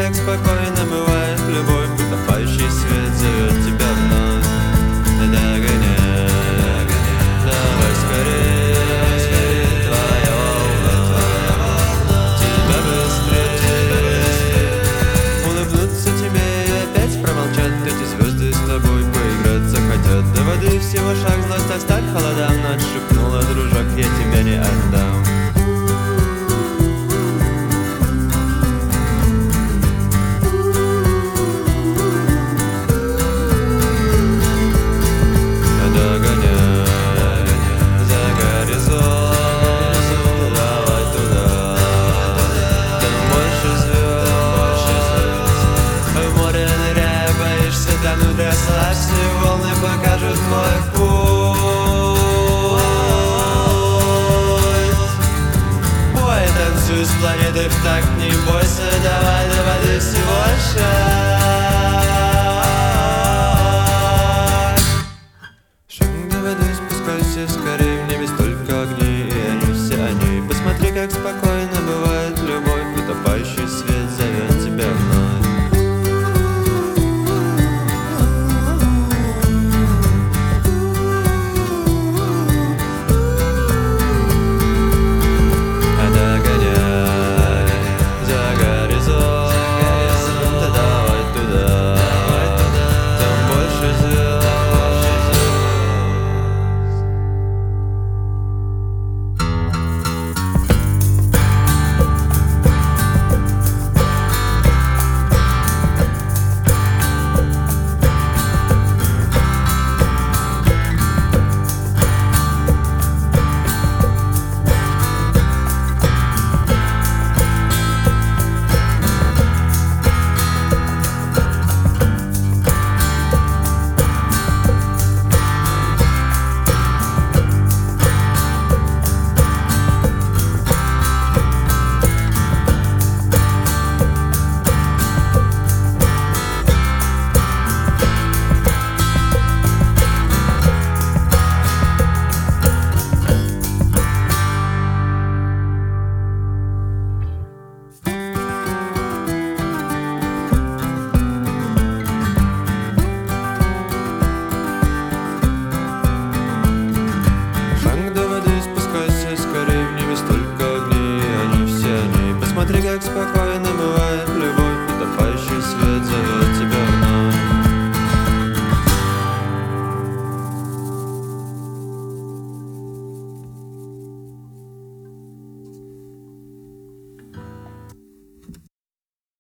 как спокойно бывает любовь. Утопающий свет зовет тебя вновь. Догоняй, давай скорее, твоя волна, тебя быстрее. Улыбнуться тебе и опять промолчат. Эти звезды с тобой поиграть захотят. До воды всего шаг, злость оставь холодам. Ночь шепнула: дружок, я тебя не отдам. Расслабься, волны покажут твой путь. Ой, танцуй с планетой в такт